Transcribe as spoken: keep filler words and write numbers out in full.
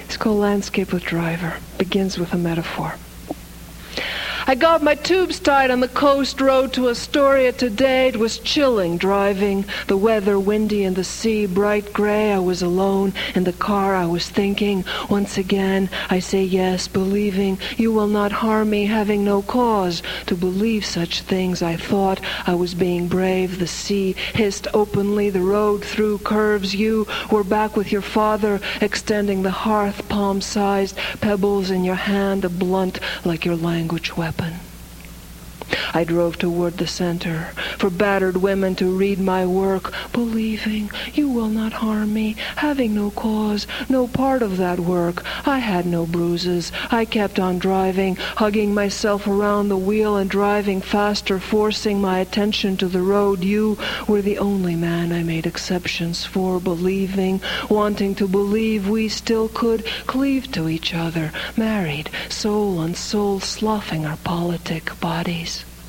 It's called Landscape with Driver. Begins with a metaphor. I got my tubes tied on the coast road to Astoria today. It was chilling driving, the weather windy and the sea bright gray. I was alone in the car. I was thinking, once again, I say yes, believing you will not harm me, having no cause to believe such things. I thought I was being brave. The sea hissed openly, the road through curves. You were back with your father, extending the hearth, palm-sized pebbles in your hand, a blunt like your language weapon. I drove toward the center for battered women to read my work, believing you will not harm me, having no cause, no part of that work. I had no bruises. I kept on driving, hugging myself around the wheel and driving faster, forcing my attention to the road. You were the only man I made exceptions for, believing, wanting to believe we still could cleave to each other, married, soul on soul, sloughing our politic bodies.